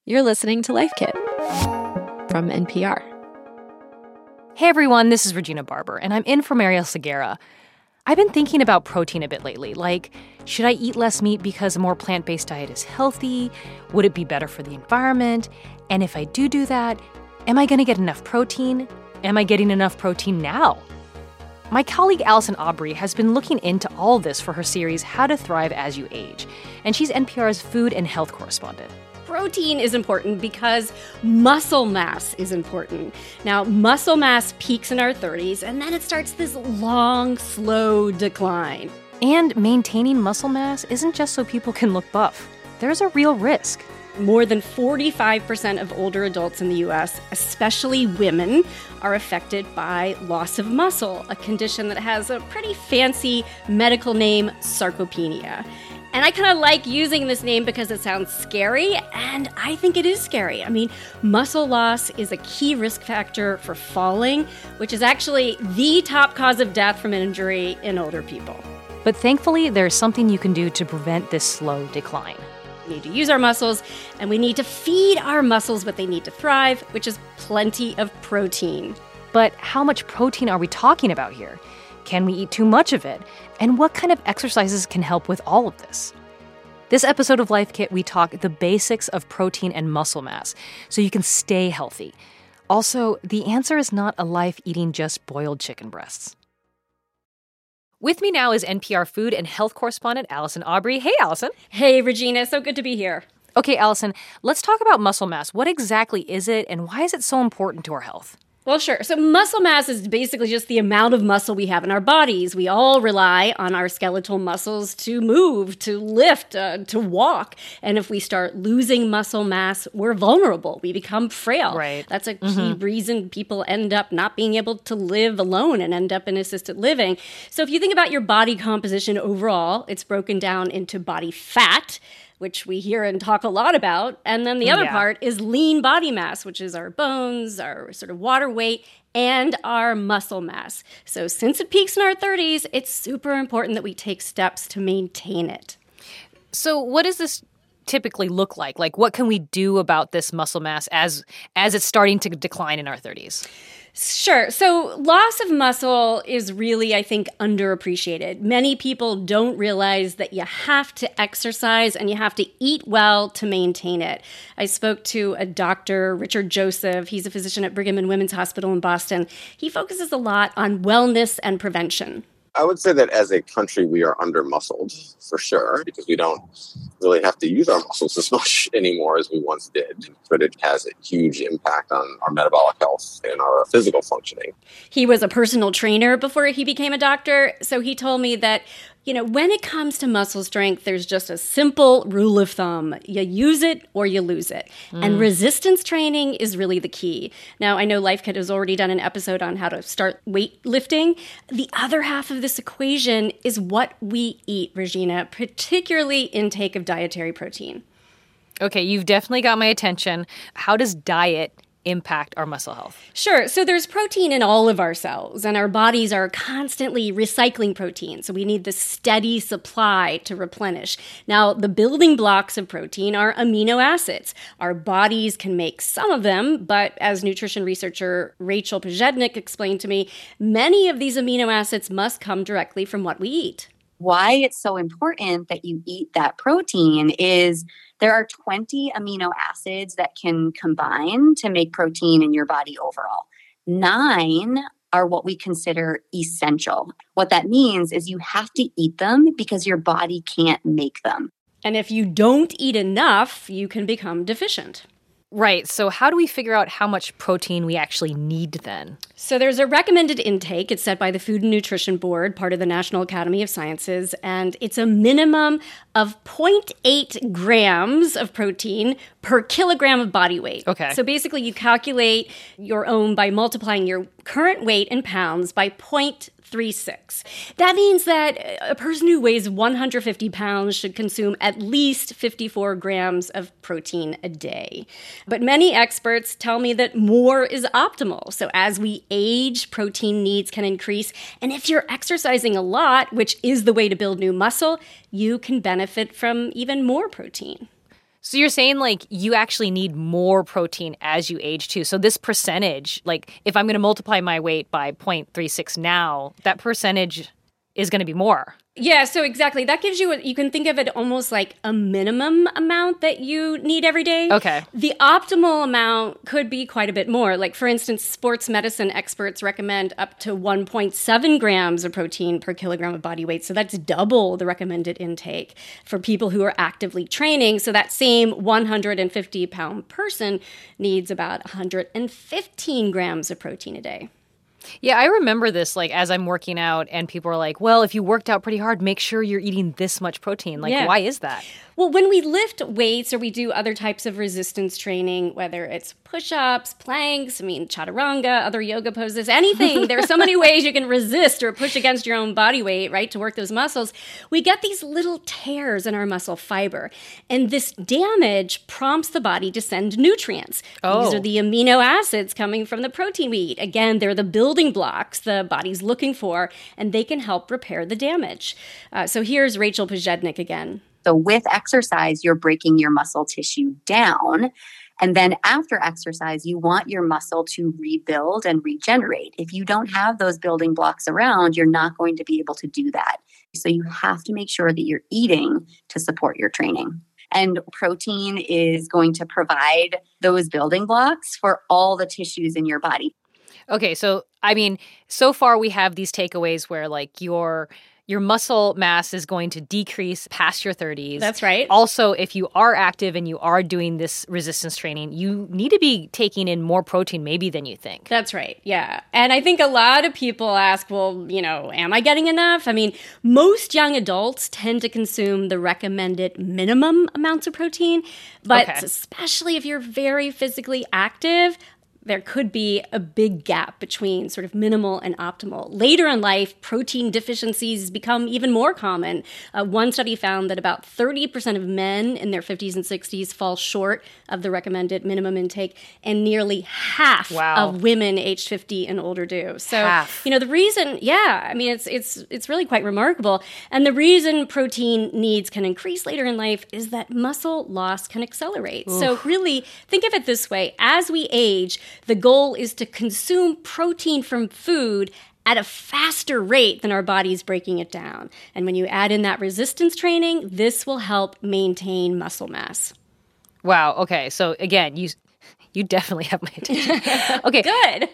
You're listening to Life Kit from NPR. Hey everyone, this is Regina Barber, and I'm in for Mariel Segura. I've been thinking about protein a bit lately, like, should I eat less meat because a more plant-based diet is healthy? Would it be better for the environment? And if I do that, am I going to get enough protein? Am I getting enough protein now? My colleague Allison Aubrey has been looking into all this for her series, How to Thrive as You Age, and she's NPR's food and health correspondent. Protein is important because muscle mass is important. Now, muscle mass peaks in our 30s, and then it starts this long, slow decline. And maintaining muscle mass isn't just so people can look buff. There's a real risk. More than 45% of older adults in the U.S., especially women, are affected by loss of muscle, a condition that has a pretty fancy medical name, sarcopenia. And I kind of like using this name because it sounds scary, and I think it is scary. I mean, muscle loss is a key risk factor for falling, which is actually the top cause of death from injury in older people. But thankfully, there's something you can do to prevent this slow decline. We need to use our muscles, and we need to feed our muscles what they need to thrive, which is plenty of protein. But how much protein are we talking about here? Can we eat too much of it? And what kind of exercises can help with all of this? This episode of Life Kit, we talk the basics of protein and muscle mass so you can stay healthy. Also, the answer is not a life eating just boiled chicken breasts. With me now is NPR food and health correspondent Allison Aubrey. Hey, Allison. Hey, Regina. So good to be here. Okay, Allison, let's talk about muscle mass. What exactly is it, and why is it so important to our health? Well, sure. So muscle mass is basically just the amount of muscle we have in our bodies. We all rely on our skeletal muscles to move, to lift, to walk. And if we start losing muscle mass, we're vulnerable. We become frail. Right. That's a key reason people end up not being able to live alone and end up in assisted living. So if you think about your body composition overall, it's broken down into body fat, which we hear and talk a lot about. And then the other part is lean body mass, which is our bones, our sort of water weight, and our muscle mass. So since it peaks in our 30s, it's super important that we take steps to maintain it. So what does this typically look like? Like, what can we do about this muscle mass as it's starting to decline in our 30s? Sure. So loss of muscle is really, I think, underappreciated. Many people don't realize that you have to exercise and you have to eat well to maintain it. I spoke to a doctor, Richard Joseph. He's a physician at Brigham and Women's Hospital in Boston. He focuses a lot on wellness and prevention. I would say that as a country, we are under-muscled, for sure, because we don't really have to use our muscles as much anymore as we once did. But it has a huge impact on our metabolic health and our physical functioning. He was a personal trainer before he became a doctor, so he told me that, when it comes to muscle strength, there's just a simple rule of thumb. You use it or you lose it. And resistance training is really the key. Now, I know Life Kit has already done an episode on how to start weightlifting. The other half of this equation is what we eat, Regina, particularly intake of dietary protein. Okay, you've definitely got my attention. How does diet impact our muscle health? Sure. So there's protein in all of our cells, and our bodies are constantly recycling protein. So we need the steady supply to replenish. Now, the building blocks of protein are amino acids. Our bodies can make some of them, but as nutrition researcher Rachel Pojednik explained to me, many of these amino acids must come directly from what we eat. Why it's so important that you eat that protein is there are 20 amino acids that can combine to make protein in your body overall. 9 are what we consider essential. What that means is you have to eat them because your body can't make them. And if you don't eat enough, you can become deficient. Right. So how do we figure out how much protein we actually need then? So there's a recommended intake. It's set by the Food and Nutrition Board, part of the National Academy of Sciences, and it's a minimum of 0.8 grams of protein per kilogram of body weight. Okay. So basically you calculate your own by multiplying your current weight in pounds by 0.36. That means that a person who weighs 150 pounds should consume at least 54 grams of protein a day. But many experts tell me that more is optimal. So as we age, protein needs can increase. And if you're exercising a lot, which is the way to build new muscle, you can benefit from even more protein. So you're saying like you actually need more protein as you age too. So this percentage, like if I'm going to multiply my weight by 0.36 now, that percentage is going to be more. Yeah, so exactly. That gives you, you can think of it almost like a minimum amount that you need every day. Okay. The optimal amount could be quite a bit more. Like, for instance, sports medicine experts recommend up to 1.7 grams of protein per kilogram of body weight. So that's double the recommended intake for people who are actively training. So that same 150-pound person needs about 115 grams of protein a day. Yeah, I remember this, like, as I'm working out and people are like, well, if you worked out pretty hard, make sure you're eating this much protein. Like, Yeah. Why is that? Well, when we lift weights or we do other types of resistance training, whether it's push-ups, planks, chaturanga, other yoga poses, anything, there are so many ways you can resist or push against your own body weight, right, to work those muscles. We get these little tears in our muscle fiber, and this damage prompts the body to send nutrients. These are the amino acids coming from the protein we eat. Again, they're the building blocks the body's looking for, and they can help repair the damage. So here's Rachel Pojednik again. So with exercise, you're breaking your muscle tissue down. And then after exercise, you want your muscle to rebuild and regenerate. If you don't have those building blocks around, you're not going to be able to do that. So you have to make sure that you're eating to support your training. And protein is going to provide those building blocks for all the tissues in your body. Okay, so, so far we have these takeaways where, like, your muscle mass is going to decrease past your 30s. That's right. Also, if you are active and you are doing this resistance training, you need to be taking in more protein maybe than you think. That's right. Yeah. And I think a lot of people ask, well, am I getting enough? Most young adults tend to consume the recommended minimum amounts of protein, but especially if you're very physically active, there could be a big gap between sort of minimal and optimal. Later in life, protein deficiencies become even more common. One study found that about 30% of men in their 50s and 60s fall short of the recommended minimum intake, and nearly half of women aged 50 and older do. So, the reason, it's really quite remarkable. And the reason protein needs can increase later in life is that muscle loss can accelerate. Oof. So really, think of it this way. As we age, the goal is to consume protein from food at a faster rate than our body's breaking it down. And when you add in that resistance training, this will help maintain muscle mass. Wow. Okay. So again, you definitely have my attention. Okay. Good.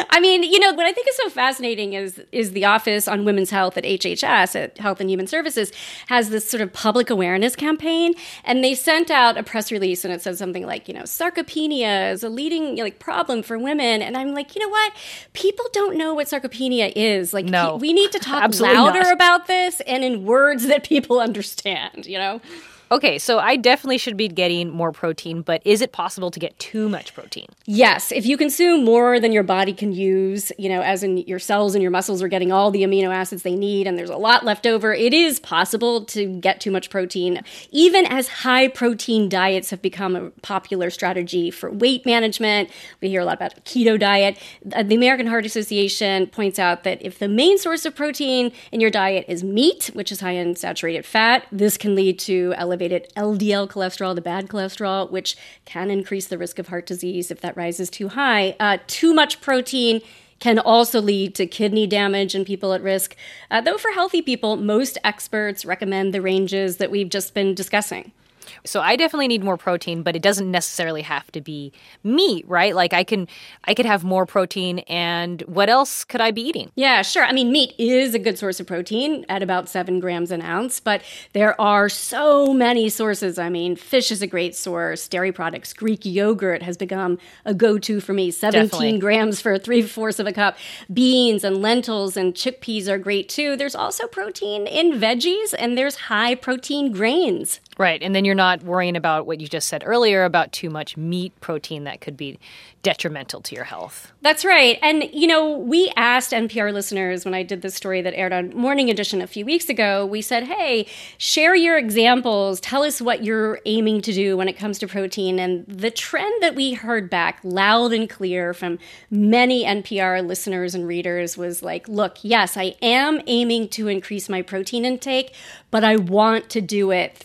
What I think is so fascinating is the Office on Women's Health at HHS, at Health and Human Services, has this sort of public awareness campaign. And they sent out a press release and it said something like, sarcopenia is a leading problem for women. And I'm like, you know what? People don't know what sarcopenia is. Like, no, we need to talk louder about this and in words that people understand, Okay, so I definitely should be getting more protein, but is it possible to get too much protein? Yes. If you consume more than your body can use, as in your cells and your muscles are getting all the amino acids they need and there's a lot left over, it is possible to get too much protein. Even as high protein diets have become a popular strategy for weight management, we hear a lot about a keto diet. The American Heart Association points out that if the main source of protein in your diet is meat, which is high in saturated fat, this can lead to elevated LDL cholesterol, the bad cholesterol, which can increase the risk of heart disease if that rises too high. Too much protein can also lead to kidney damage in people at risk. Though for healthy people, most experts recommend the ranges that we've just been discussing. So I definitely need more protein, but it doesn't necessarily have to be meat, right? Like I could have more protein, and what else could I be eating? Yeah, sure. Meat is a good source of protein at about 7 grams an ounce, but there are so many sources. Fish is a great source. Dairy products, Greek yogurt has become a go-to for me. 17 Definitely. grams for 3/4 of a cup. Beans and lentils and chickpeas are great too. There's also protein in veggies, and there's high protein grains. Right, and then you're not worrying about what you just said earlier about too much meat protein that could be detrimental to your health. That's right. And, we asked NPR listeners when I did this story that aired on Morning Edition a few weeks ago, we said, hey, share your examples. Tell us what you're aiming to do when it comes to protein. And the trend that we heard back loud and clear from many NPR listeners and readers was like, look, yes, I am aiming to increase my protein intake, but I want to do it through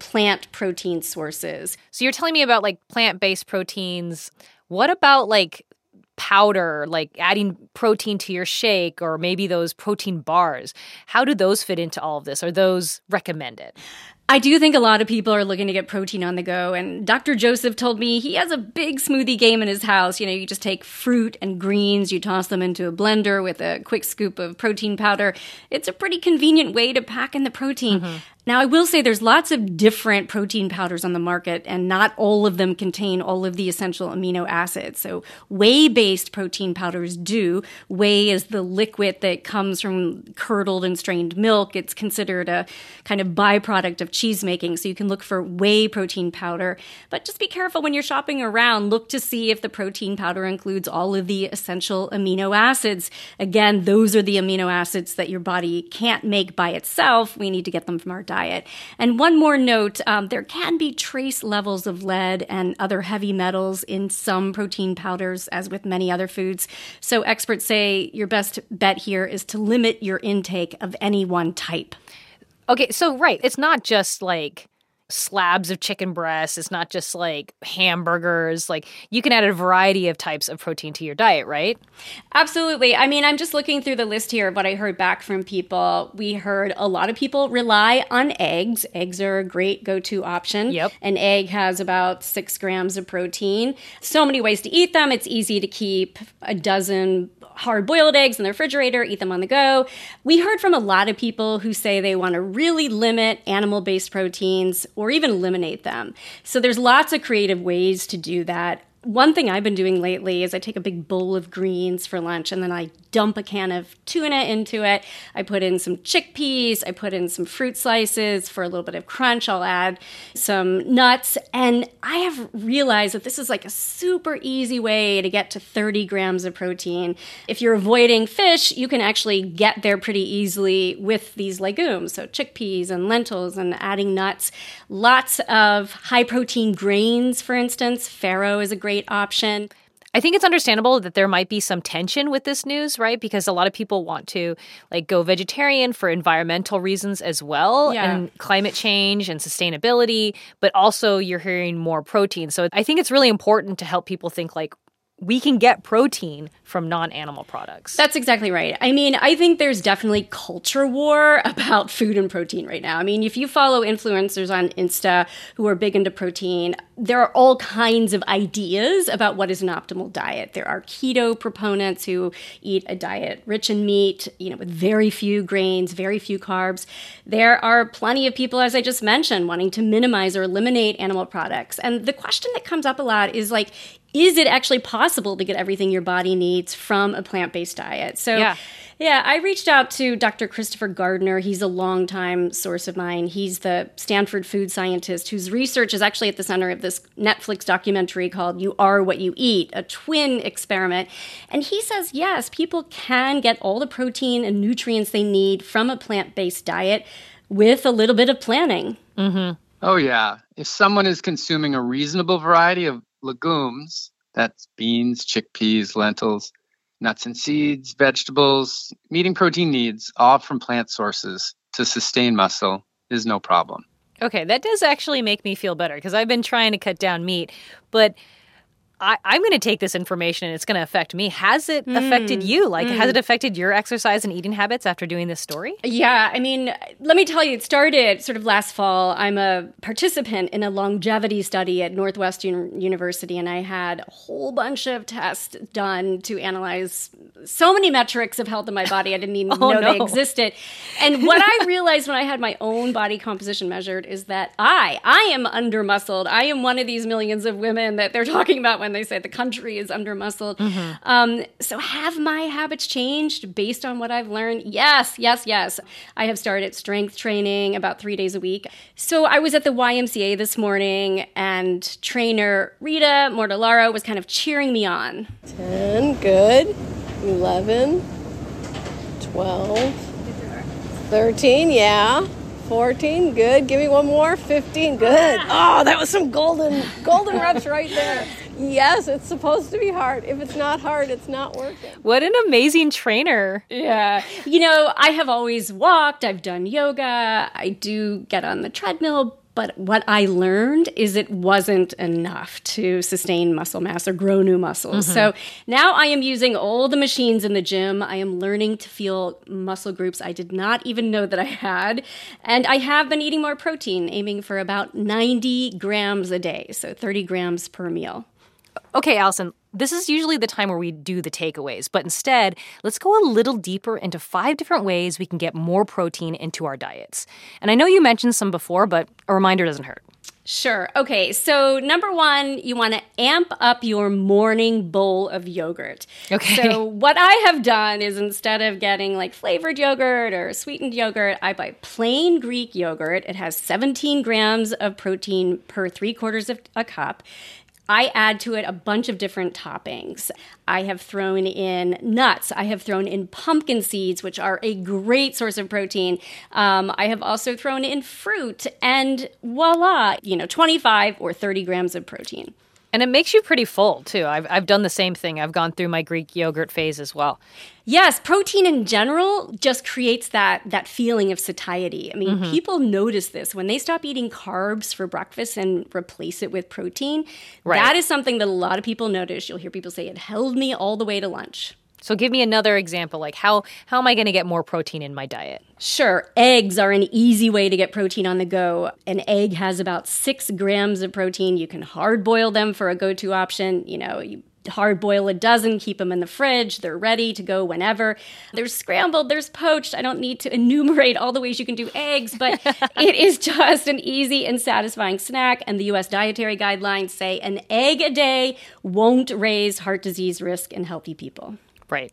plant protein sources. So you're telling me about like plant-based proteins. What about like powder, like adding protein to your shake, or maybe those protein bars? How do those fit into all of this? Are those recommended? I do think a lot of people are looking to get protein on the go, and Dr. Joseph told me he has a big smoothie game in his house. You know, you just take fruit and greens, you toss them into a blender with a quick scoop of protein powder. It's a pretty convenient way to pack in the protein. Mm-hmm. Now, I will say there's lots of different protein powders on the market, and not all of them contain all of the essential amino acids. So whey-based protein powders do. Whey is the liquid that comes from curdled and strained milk. It's considered a kind of byproduct of cheese making, so you can look for whey protein powder. But just be careful when you're shopping around. Look to see if the protein powder includes all of the essential amino acids. Again, those are the amino acids that your body can't make by itself. We need to get them from our diet. And one more note, there can be trace levels of lead and other heavy metals in some protein powders, as with many other foods. So experts say your best bet here is to limit your intake of any one type. Okay, so right, it's not just like slabs of chicken breasts. It's not just like hamburgers. Like you can add a variety of types of protein to your diet, right? Absolutely. I mean, I'm just looking through the list here of what I heard back from people. We heard a lot of people rely on eggs. Eggs are a great go-to option. Yep. An egg has about 6 grams of protein. So many ways to eat them. It's easy to keep a dozen hard-boiled eggs in the refrigerator, eat them on the go. We heard from a lot of people who say they want to really limit animal-based proteins or even eliminate them. So there's lots of creative ways to do that. One thing I've been doing lately is I take a big bowl of greens for lunch and then I dump a can of tuna into it. I put in some chickpeas. I put in some fruit slices for a little bit of crunch. I'll add some nuts. And I have realized that this is like a super easy way to get to 30 grams of protein. If you're avoiding fish, you can actually get there pretty easily with these legumes. So chickpeas and lentils and adding nuts. Lots of high protein grains, for instance. Farro is a great option. I think it's understandable that there might be some tension with this news, right? Because a lot of people want to like go vegetarian for environmental reasons as well, and climate change and sustainability, but also you're hearing more protein. So I think it's really important to help people think like, we can get protein from non-animal products. That's exactly right. I mean, I think there's definitely culture war about food and protein right now. I mean, if you follow influencers on Insta who are big into protein, there are all kinds of ideas about what is an optimal diet. There are keto proponents who eat a diet rich in meat, with very few grains, very few carbs. There are plenty of people, as I just mentioned, wanting to minimize or eliminate animal products. And the question that comes up a lot is like, is it actually possible to get everything your body needs from a plant-based diet? So, I reached out to Dr. Christopher Gardner. He's a longtime source of mine. He's the Stanford food scientist whose research is actually at the center of this Netflix documentary called You Are What You Eat, a twin experiment. And he says, yes, people can get all the protein and nutrients they need from a plant-based diet with a little bit of planning. Mm-hmm. Oh, yeah. If someone is consuming a reasonable variety of legumes, that's beans, chickpeas, lentils, nuts and seeds, vegetables, meeting protein needs, all from plant sources to sustain muscle is no problem. Okay, that does actually make me feel better because I've been trying to cut down meat, but I'm going to take this information and it's going to affect me. Has it affected you? Like, has it affected your exercise and eating habits after doing this story? Yeah, I mean, let me tell you, it started sort of last fall. I'm a participant in a longevity study at Northwestern University, and I had a whole bunch of tests done to analyze so many metrics of health in my body. I didn't even know they existed. And what I realized when I had my own body composition measured is that I am under-muscled. I am one of these millions of women that they're talking about when they say the country is under-muscled. Mm-hmm. So have my habits changed based on what I've learned? Yes. I have started strength training about 3 days a week. So I was at the YMCA this morning, and trainer Rita Mortellaro was kind of cheering me on. 10, good. 11, 12, 13, yeah. 14, good. Give me one more. 15, good. Oh, that was some golden reps right there. Yes, it's supposed to be hard. If it's not hard, it's not working. What an amazing trainer. Yeah. I have always walked. I've done yoga. I do get on the treadmill. But what I learned is it wasn't enough to sustain muscle mass or grow new muscles. So now I am using all the machines in the gym. I am learning to feel muscle groups I did not even know that I had. And I have been eating more protein, aiming for about 90 grams a day, so 30 grams per meal. Okay, Allison, this is usually the time where we do the takeaways, but instead, let's go a little deeper into 5 different ways we can get more protein into our diets. And I know you mentioned some before, but a reminder doesn't hurt. Sure. Okay, so number 1, you want to amp up your morning bowl of yogurt. Okay. So what I have done is instead of getting like flavored yogurt or sweetened yogurt, I buy plain Greek yogurt. It has 17 grams of protein per 3/4 of a cup. I add to it a bunch of different toppings. I have thrown in nuts. I have thrown in pumpkin seeds, which are a great source of protein. I have also thrown in fruit, and voila, 25 or 30 grams of protein. And it makes you pretty full, too. I've done the same thing. I've gone through my Greek yogurt phase as well. Yes, protein in general just creates that feeling of satiety. I mean, people notice this. When they stop eating carbs for breakfast and replace it with protein, that is something that a lot of people notice. You'll hear people say, it held me all the way to lunch. So give me another example, like how am I going to get more protein in my diet? Sure. Eggs are an easy way to get protein on the go. An egg has about 6 grams of protein. You can hard boil them for a go-to option. You hard boil a dozen, keep them in the fridge. They're ready to go whenever. There's scrambled, there's poached. I don't need to enumerate all the ways you can do eggs, but it is just an easy and satisfying snack. And the U.S. dietary guidelines say an egg a day won't raise heart disease risk in healthy people. Right.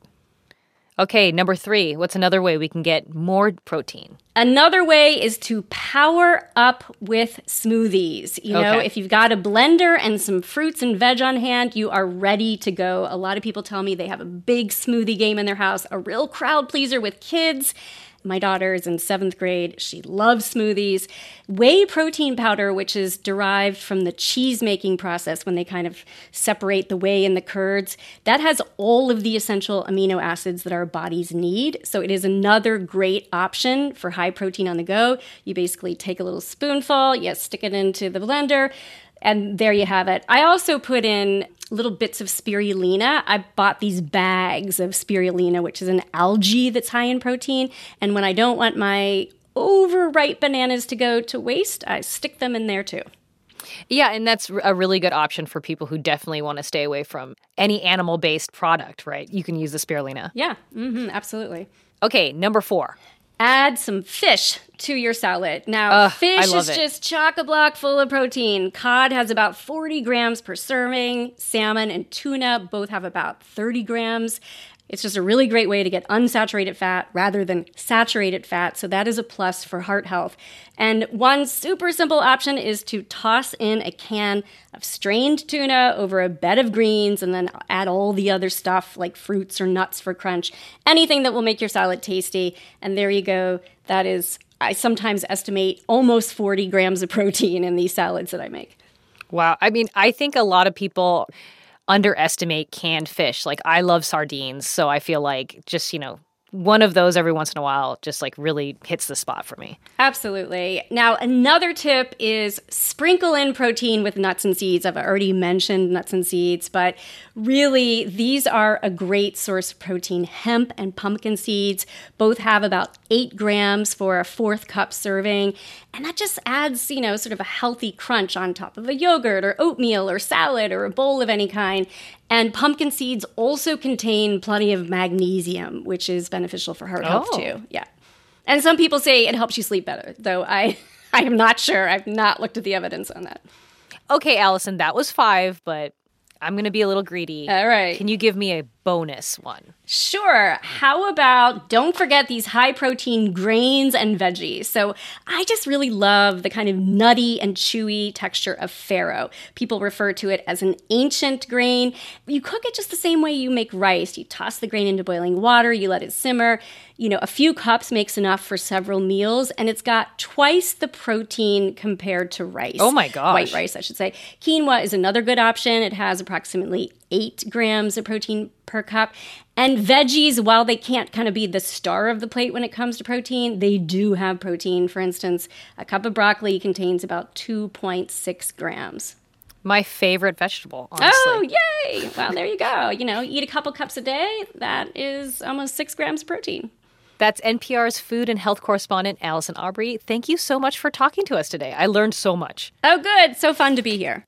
Okay, number 3, what's another way we can get more protein? Another way is to power up with smoothies. If you've got a blender and some fruits and veg on hand, you are ready to go. A lot of people tell me they have a big smoothie game in their house, a real crowd pleaser with kids. My daughter is in 7th grade. She loves smoothies. Whey protein powder, which is derived from the cheese-making process when they kind of separate the whey and the curds, that has all of the essential amino acids that our bodies need. So it is another great option for high protein on the go. You basically take a little spoonful, you stick it into the blender, and there you have it. I also put in little bits of spirulina. I bought these bags of spirulina, which is an algae that's high in protein. And when I don't want my overripe bananas to go to waste, I stick them in there too. Yeah, and that's a really good option for people who definitely want to stay away from any animal-based product, right? You can use the spirulina. Yeah, absolutely. Okay, number 4. Add some fish to your salad. Now, fish is just chock-a-block full of protein. Cod has about 40 grams per serving. Salmon and tuna both have about 30 grams. It's just a really great way to get unsaturated fat rather than saturated fat, so that is a plus for heart health. And one super simple option is to toss in a can of strained tuna over a bed of greens and then add all the other stuff like fruits or nuts for crunch, anything that will make your salad tasty. And there you go. That is, I sometimes estimate, almost 40 grams of protein in these salads that I make. Wow. I mean, I think a lot of people underestimate canned fish. Like, I love sardines, so I feel like just, one of those every once in a while just like really hits the spot for me. Absolutely. Now, another tip is sprinkle in protein with nuts and seeds. I've already mentioned nuts and seeds, but really these are a great source of protein. Hemp and pumpkin seeds both have about 8 grams for a 4th cup serving. And that just adds, sort of a healthy crunch on top of a yogurt or oatmeal or salad or a bowl of any kind. And pumpkin seeds also contain plenty of magnesium, which is beneficial for heart health too. Yeah. And some people say it helps you sleep better, though I am not sure. I've not looked at the evidence on that. Okay, Allison, that was 5, but I'm going to be a little greedy. All right. Can you give me a bonus one? Sure. How about, don't forget these high-protein grains and veggies. So I just really love the kind of nutty and chewy texture of farro. People refer to it as an ancient grain. You cook it just the same way you make rice. You toss the grain into boiling water, you let it simmer. A few cups makes enough for several meals, and it's got twice the protein compared to rice. Oh my gosh. White rice, I should say. Quinoa is another good option. It has approximately 8 grams of protein per cup. And veggies, while they can't kind of be the star of the plate when it comes to protein, they do have protein. For instance, a cup of broccoli contains about 2.6 grams. My favorite vegetable, honestly. Oh, yay! Well, there you go. Eat a couple cups a day. That is almost 6 grams of protein. That's NPR's food and health correspondent, Allison Aubrey. Thank you so much for talking to us today. I learned so much. Oh, good. So fun to be here.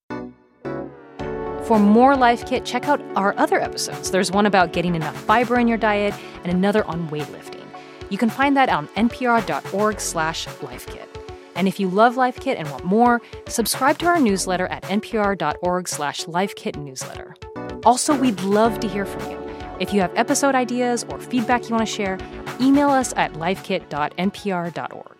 For more Life Kit, check out our other episodes. There's one about getting enough fiber in your diet and another on weightlifting. You can find that on npr.org/lifekit. And if you love Life Kit and want more, subscribe to our newsletter at npr.org/lifekitnewsletter. Also, we'd love to hear from you. If you have episode ideas or feedback you want to share, email us at lifekit.npr.org.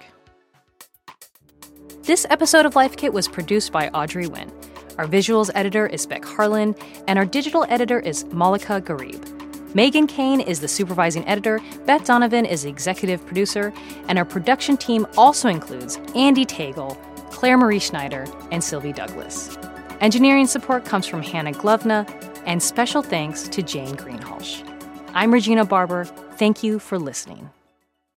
This episode of Life Kit was produced by Audrey Nguyen. Our visuals editor is Beck Harlan, and our digital editor is Malika Garib. Megan Kane is the supervising editor, Beth Donovan is the executive producer, and our production team also includes Andy Tagle, Claire Marie Schneider, and Sylvie Douglas. Engineering support comes from Hannah Glovna, and special thanks to Jane Greenhalgh. I'm Regina Barber. Thank you for listening.